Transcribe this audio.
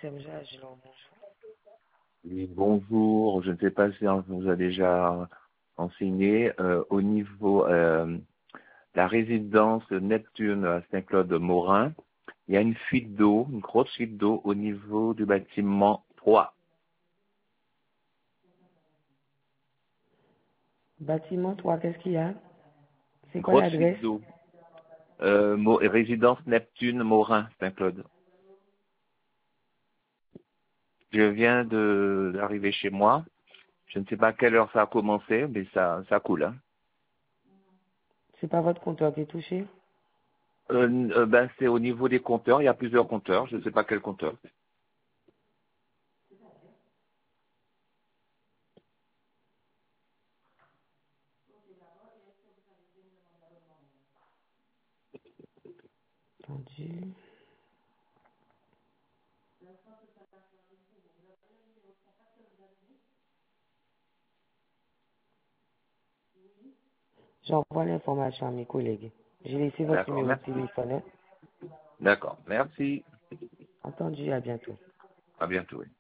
Madame Agilon, bonjour. Oui, bonjour. Je ne sais pas si on vous a déjà enseigné au niveau la résidence Neptune à Saint-Claude-Morin. Il y a une fuite d'eau, une grosse fuite d'eau au niveau du bâtiment 3. Bâtiment 3, qu'est-ce qu'il y a? C'est Une quoi grosse l'adresse? fuite d'eau. Résidence Neptune Morin, Saint-Claude. Je viens d'arriver chez moi. Je ne sais pas à quelle heure ça a commencé, mais ça coule. Hein. C'est pas votre compteur qui est touché? C'est au niveau des compteurs. Il y a plusieurs compteurs. Je ne sais pas quel compteur. Attendez. J'envoie l'information à mes collègues. J'ai laissé votre D'accord, numéro de merci. téléphone. D'accord, merci. Entendu, à bientôt. À bientôt. Oui.